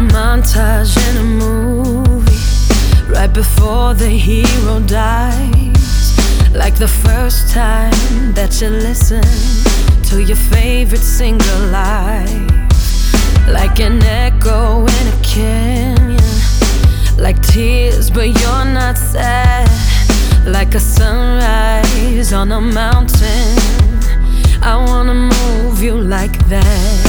montage in a movie, right before the hero dies. Like the first time that you listen to your favorite singer live. Like an echo in a canyon, like tears but you're not sad. Like a sunrise on a mountain, I wanna move you like that.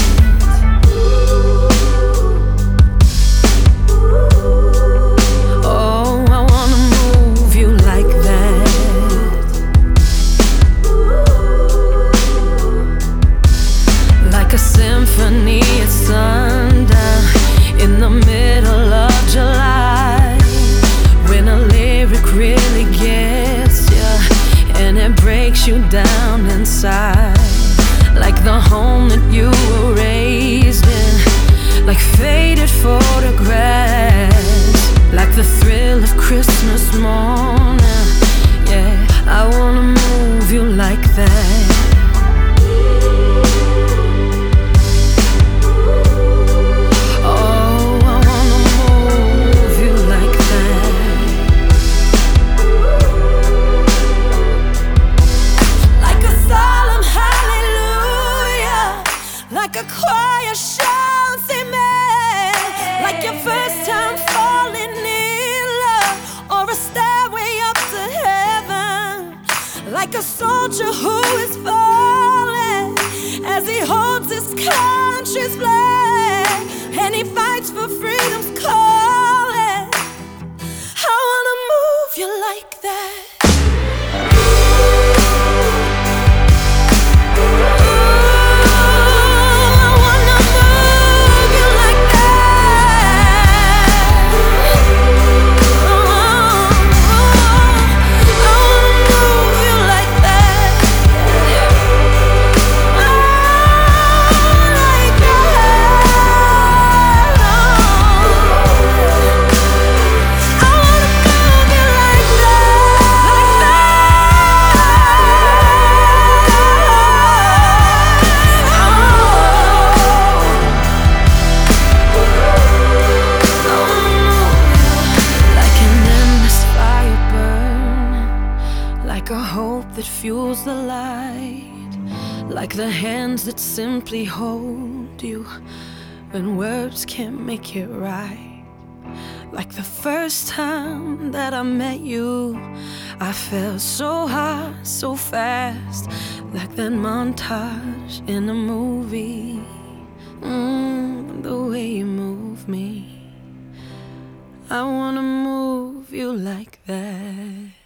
Symphony at sundown in the middle of July, when a lyric really gets you and it breaks you down inside. Like the home that you were raised in, like faded photographs, like the thrill of Christmas morning. Yeah, I wanna move you like that. Like a choir shouts amen, like your first time falling in love, or a stairway up to heaven. Like a soldier who is falling as he holds his country's flag, and he fights for freedom's calling. I wanna move you like that. Like a hope that fuels the light, like the hands that simply hold you when words can't make it right. Like the first time that I met you, I felt so high, so fast. Like that montage in a movie, the way you move me, I wanna move you like that.